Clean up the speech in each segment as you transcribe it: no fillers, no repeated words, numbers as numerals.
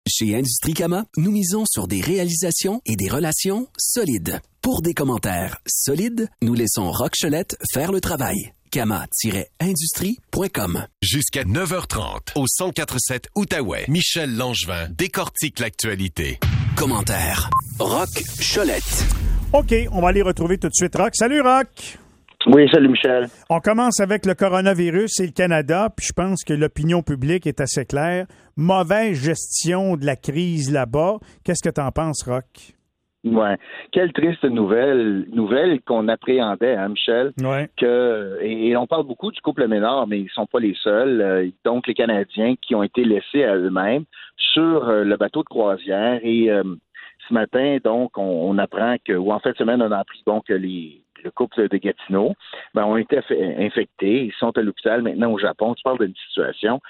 Chez Industrie Cama, nous misons sur des réalisations et des relations solides. Pour des commentaires solides, nous laissons Rock Cholette faire le travail. Cama-industrie.com. Jusqu'à 9h30, au 104.7 Outaouais, Michel Langevin décortique l'actualité. Commentaires. Rock Cholette. OK, on va aller retrouver tout de suite Rock. Salut Rock! Oui, salut Michel. On commence avec le coronavirus et le Canada, puis je pense que l'opinion publique est assez claire. Mauvaise gestion de la crise là-bas. Qu'est-ce que t'en penses, Rock? Ouais. Quelle triste nouvelle qu'on appréhendait, hein, Michel? Ouais. Et on parle beaucoup du couple Ménard, mais ils sont pas les seuls. Donc, les Canadiens qui ont été laissés à eux-mêmes sur le bateau de croisière. Et ce matin, donc, on apprend ou en fait, semaine, on a appris que le couple de Gatineau, ont été infectés. Ils sont à l'hôpital maintenant au Japon. Tu parles d'une situation.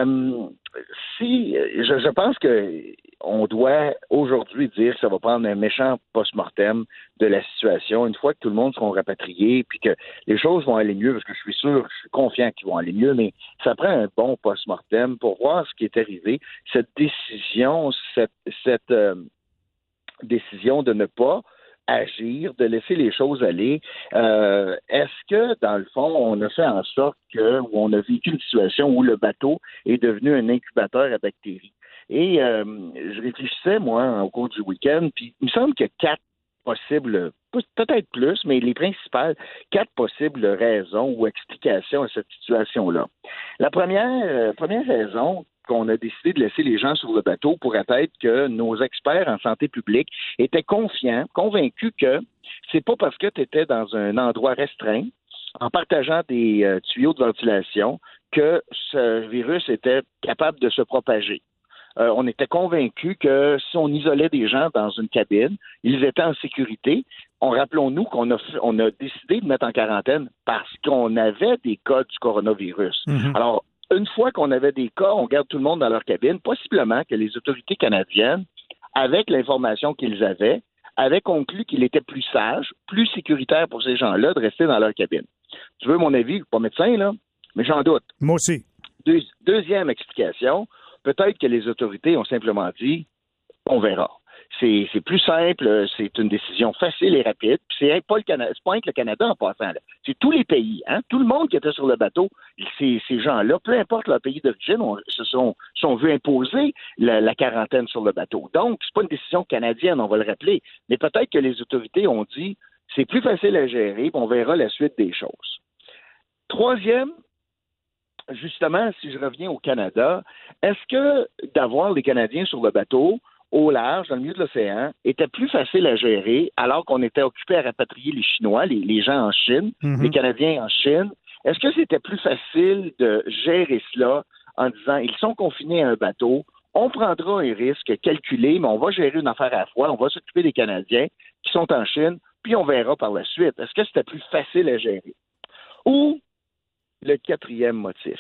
Je pense que on doit aujourd'hui dire que ça va prendre un méchant post-mortem de la situation une fois que tout le monde sera rapatrié puis que les choses vont aller mieux, parce que je suis confiant qu'ils vont aller mieux, mais ça prend un bon post-mortem pour voir ce qui est arrivé. Cette décision, cette décision de ne pas agir, de laisser les choses aller. Est-ce que, dans le fond, on a fait en sorte ou on a vécu une situation où le bateau est devenu un incubateur à bactéries? Et je réfléchissais, moi, au cours du week-end, puis il me semble qu'il y a 4 possibles, peut-être plus, mais les principales, 4 possibles raisons ou explications à cette situation-là. La première raison qu'on a décidé de laisser les gens sur le bateau pourrait être que nos experts en santé publique étaient convaincus que c'est pas parce que tu étais dans un endroit restreint, en partageant des tuyaux de ventilation, que ce virus était capable de se propager. On était convaincus que si on isolait des gens dans une cabine, ils étaient en sécurité. Rappelons-nous qu'on a décidé de mettre en quarantaine parce qu'on avait des cas du coronavirus. Mm-hmm. Alors, une fois qu'on avait des cas, on garde tout le monde dans leur cabine. Possiblement que les autorités canadiennes, avec l'information qu'ils avaient conclu qu'il était plus sage, plus sécuritaire pour ces gens-là de rester dans leur cabine. Tu veux mon avis? Je suis pas médecin, là, mais j'en doute. Moi aussi. Deuxième explication, peut-être que les autorités ont simplement dit « on verra ». C'est plus simple, c'est une décision facile et rapide. Puis c'est pas rien que le Canada en passant. Là. C'est tous les pays, hein? Tout le monde qui était sur le bateau, ces gens-là, peu importe leur pays d'origine, se sont vus imposer la quarantaine sur le bateau. Donc, c'est pas une décision canadienne, on va le rappeler. Mais peut-être que les autorités ont dit c'est plus facile à gérer, puis on verra la suite des choses. Troisième, justement, si je reviens au Canada, est-ce que d'avoir les Canadiens sur le bateau au large, dans le milieu de l'océan, était plus facile à gérer alors qu'on était occupé à rapatrier les Chinois, les gens en Chine, les Canadiens en Chine? Est-ce que c'était plus facile de gérer cela en disant ils sont confinés à un bateau, on prendra un risque calculé, mais on va gérer une affaire à la fois, on va s'occuper des Canadiens qui sont en Chine, puis on verra par la suite. Est-ce que c'était plus facile à gérer? Ou le quatrième motif.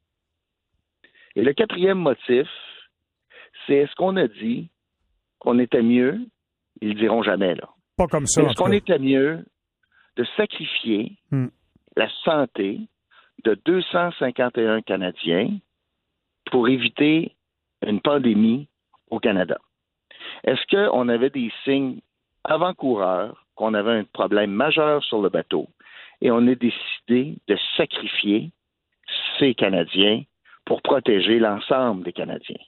Et le quatrième motif, c'est est-ce qu'on a dit qu'on était mieux, ils le diront jamais, là. Pas comme ça. Est-ce qu'on était mieux de sacrifier la santé de 251 Canadiens pour éviter une pandémie au Canada? Est-ce qu'on avait des signes avant-coureurs qu'on avait un problème majeur sur le bateau et on a décidé de sacrifier ces Canadiens pour protéger l'ensemble des Canadiens?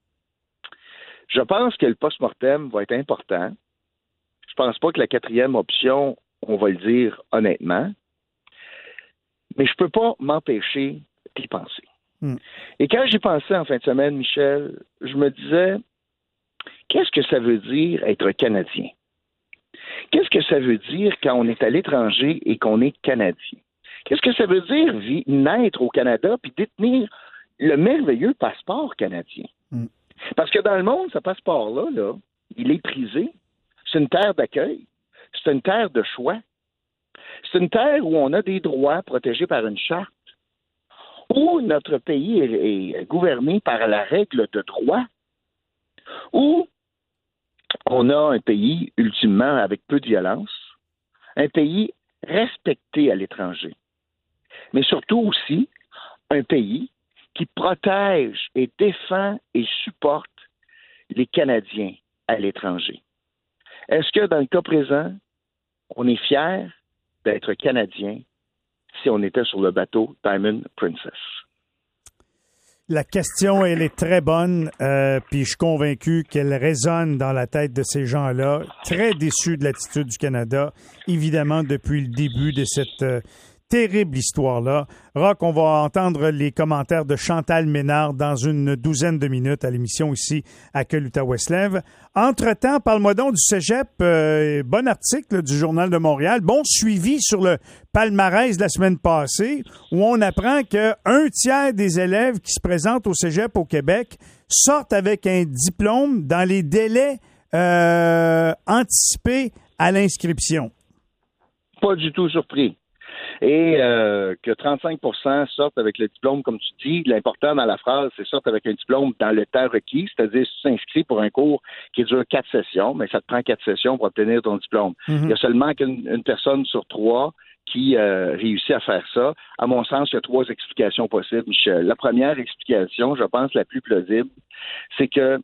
Je pense que le post-mortem va être important. Je pense pas que la quatrième option, on va le dire honnêtement, mais je peux pas m'empêcher d'y penser. Et quand j'y pensais en fin de semaine, Michel, je me disais, qu'est-ce que ça veut dire être Canadien? Qu'est-ce que ça veut dire quand on est à l'étranger et qu'on est Canadien? Qu'est-ce que ça veut dire naître au Canada puis détenir le merveilleux passeport canadien? Parce que dans le monde, ce passeport-là, il est prisé. C'est une terre d'accueil. C'est une terre de choix. C'est une terre où on a des droits protégés par une charte, où notre pays est gouverné par la règle de droit, où on a un pays, ultimement, avec peu de violence, un pays respecté à l'étranger, mais surtout aussi un pays qui protège et défend et supporte les Canadiens à l'étranger. Est-ce que dans le cas présent, on est fier d'être Canadien si on était sur le bateau Diamond Princess? La question, elle est très bonne, puis je suis convaincu qu'elle résonne dans la tête de ces gens-là, très déçus de l'attitude du Canada, évidemment, depuis le début de cette terrible histoire-là. Roch, on va entendre les commentaires de Chantal Ménard dans une douzaine de minutes à l'émission ici à Que l'Outaouais se lève. Entre-temps, parle-moi donc du Cégep. Bon article du Journal de Montréal. Bon suivi sur le palmarès de la semaine passée où on apprend qu'un tiers des élèves qui se présentent au Cégep au Québec sortent avec un diplôme dans les délais anticipés à l'inscription. Pas du tout surpris. Et que 35% sortent avec le diplôme, comme tu dis. L'important dans la phrase, c'est sortent avec un diplôme dans le temps requis, c'est-à-dire si tu t'inscris pour un cours qui dure 4 sessions, mais ça te prend 4 sessions pour obtenir ton diplôme. Mm-hmm. Il y a seulement une personne sur 3 qui réussit à faire ça. À mon sens, il y a 3 explications possibles, Michel. La première explication, je pense la plus plausible, c'est que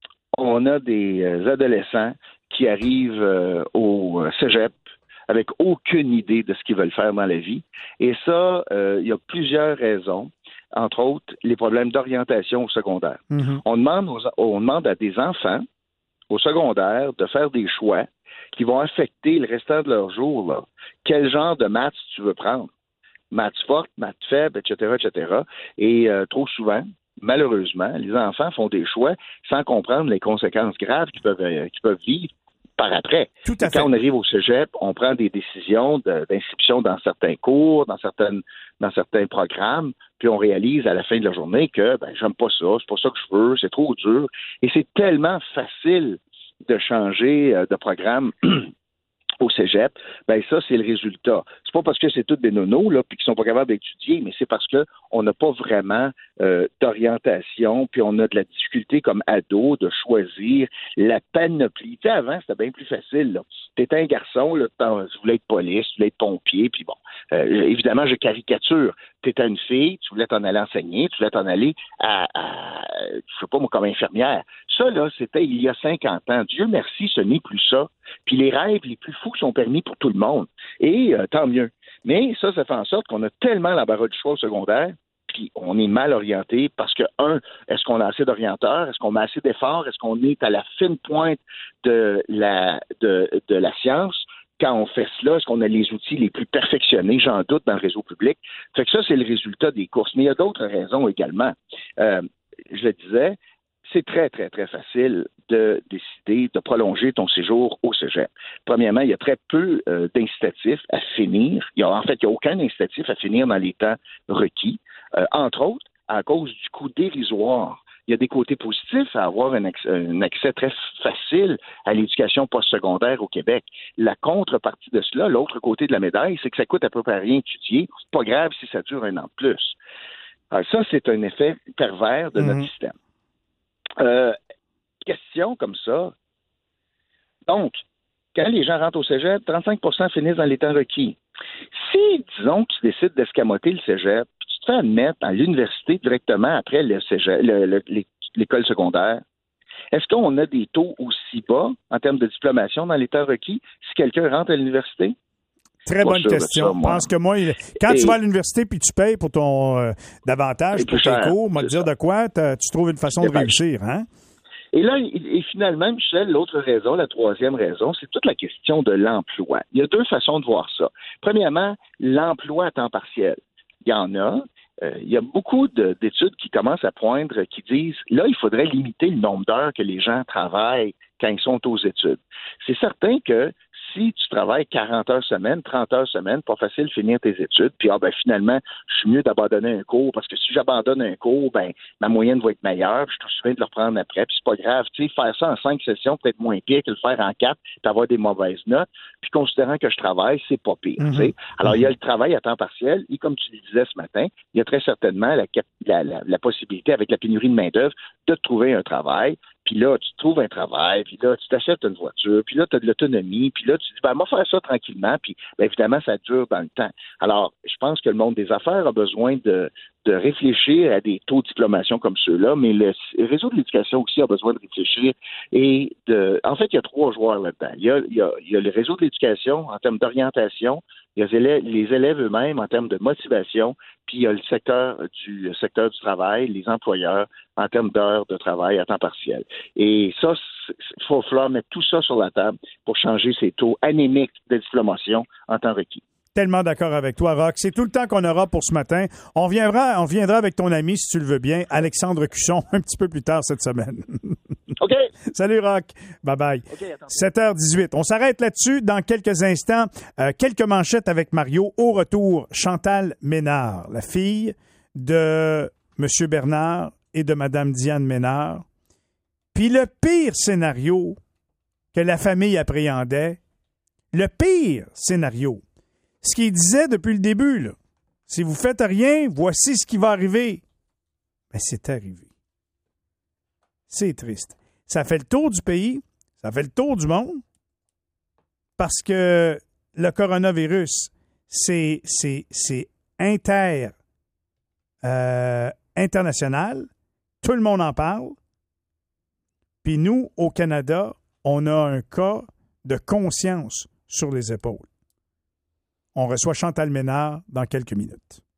on a des adolescents qui arrivent au cégep avec aucune idée de ce qu'ils veulent faire dans la vie. Et ça, il y a plusieurs raisons, entre autres les problèmes d'orientation au secondaire. Mm-hmm. On demande à des enfants au secondaire de faire des choix qui vont affecter le restant de leur jour. Là. Quel genre de maths tu veux prendre? Maths fortes, maths faibles, etc., etc. Et trop souvent, malheureusement, les enfants font des choix sans comprendre les conséquences graves qu'ils peuvent vivre par après. Tout à fait. Quand on arrive au cégep, on prend des décisions d'inscription dans certains cours, dans certains programmes, puis on réalise à la fin de la journée que j'aime pas ça, c'est pas ça que je veux, c'est trop dur. Et c'est tellement facile de changer de programme au cégep, ça, c'est le résultat. C'est pas parce que c'est tous des nonos, là, puis qu'ils sont pas capables d'étudier, mais c'est parce que on n'a pas vraiment d'orientation, puis on a de la difficulté comme ado de choisir la panoplie. Tu sais, avant, c'était bien plus facile, là. T'étais un garçon, là, tu voulais être police, tu voulais être pompier, puis bon, évidemment, je caricature. T'étais une fille, tu voulais t'en aller enseigner, tu voulais t'en aller à je sais pas moi, comme infirmière. Ça, là, c'était il y a 50 ans. Dieu merci, ce n'est plus ça. Puis les rêves les plus fous sont permis pour tout le monde. Et tant mieux. Mais ça fait en sorte qu'on a tellement l'embarras du choix au secondaire, puis on est mal orienté parce que, est-ce qu'on a assez d'orienteurs? Est-ce qu'on met assez d'efforts? Est-ce qu'on est à la fine pointe de la science? Quand on fait cela, est-ce qu'on a les outils les plus perfectionnés? J'en doute dans le réseau public. Fait que ça, c'est le résultat des courses. Mais il y a d'autres raisons également. Je le disais, c'est très, très, très facile de décider de prolonger ton séjour au cégep. Premièrement, il y a très peu d'incitatifs à finir. Il n'y a aucun incitatif à finir dans les temps requis. Entre autres, à cause du coût dérisoire. Il y a des côtés positifs à avoir un accès très facile à l'éducation postsecondaire au Québec. La contrepartie de cela, l'autre côté de la médaille, c'est que ça coûte à peu près rien étudier. C'est pas grave si ça dure un an de plus. Alors ça, c'est un effet pervers de notre système. Question comme ça. Donc, quand les gens rentrent au cégep, 35% finissent dans les temps requis. Si, disons, tu décides d'escamoter le cégep, tu te fais admettre à l'université directement après le cégep, l'école secondaire, est-ce qu'on a des taux aussi bas en termes de diplomation dans les temps requis si quelqu'un rentre à l'université? Très bonne question. Je pense que moi, quand tu vas à l'université puis tu payes pour ton davantage pour tes cours, on va te dire de quoi, tu trouves une façon de réussir, hein? Et là, et finalement, Michel, l'autre raison, la troisième raison, c'est toute la question de l'emploi. Il y a 2 façons de voir ça. Premièrement, l'emploi à temps partiel. Il y en a. Il y a beaucoup d'études qui commencent à poindre, qui disent, là, il faudrait limiter le nombre d'heures que les gens travaillent quand ils sont aux études. C'est certain que si tu travailles 40 heures semaine, 30 heures semaine, pas facile de finir tes études, puis finalement, je suis mieux d'abandonner un cours, parce que si j'abandonne un cours, ma moyenne va être meilleure, puis je suis souviens de le reprendre après, puis c'est pas grave, tu sais, faire ça en 5 sessions, peut-être moins pire que le faire en 4, puis avoir des mauvaises notes, puis considérant que je travaille, c'est pas pire, tu sais. Alors, il y a le travail à temps partiel, et comme tu le disais ce matin, il y a très certainement la possibilité, avec la pénurie de main-d'œuvre, de trouver un travail. puis là, tu trouves un travail, puis là, tu t'achètes une voiture, puis là, tu as de l'autonomie, puis là, tu dis, moi, faire ça tranquillement, puis évidemment, ça dure dans le temps. Alors, je pense que le monde des affaires a besoin de réfléchir à des taux de diplomation comme ceux-là, mais le réseau de l'éducation aussi a besoin de réfléchir en fait, il y a 3 joueurs là-dedans. Il y a le réseau de l'éducation en termes d'orientation, il y a les élèves eux-mêmes en termes de motivation, puis il y a le secteur du travail, les employeurs en termes d'heures de travail à temps partiel. Et ça, il faut falloir mettre tout ça sur la table pour changer ces taux anémiques de diplomation en temps requis. Tellement d'accord avec toi, Roch. C'est tout le temps qu'on aura pour ce matin. On viendra avec ton ami, si tu le veux bien, Alexandre Cusson, un petit peu plus tard cette semaine. OK. Salut, Roch. Bye-bye. Okay, 7h18. On s'arrête là-dessus. Dans quelques instants, quelques manchettes avec Mario. Au retour, Chantal Ménard, la fille de M. Bernard et de Mme Diane Ménard. Puis le pire scénario que la famille appréhendait, le pire scénario, ce qu'il disait depuis le début, là, si vous faites rien, voici ce qui va arriver. Mais c'est arrivé. C'est triste. Ça fait le tour du pays, ça fait le tour du monde, parce que le coronavirus, c'est international. Tout le monde en parle. Puis nous, au Canada, on a un cas de conscience sur les épaules. On reçoit Chantal Ménard dans quelques minutes.